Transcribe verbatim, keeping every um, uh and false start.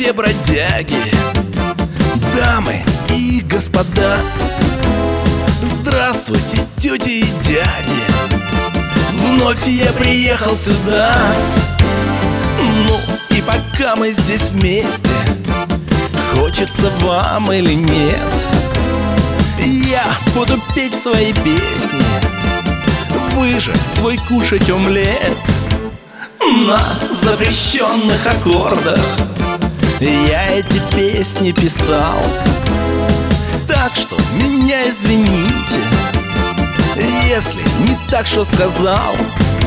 братья бродяги, дамы и господа, здравствуйте, тети и дяди, вновь я приехал сюда. Ну и пока мы здесь вместе, хочется вам или нет, я буду петь свои песни, вы же свой кушать омлет. На запрещенных аккордах я эти песни писал, так что меня извините, если не так, что сказал.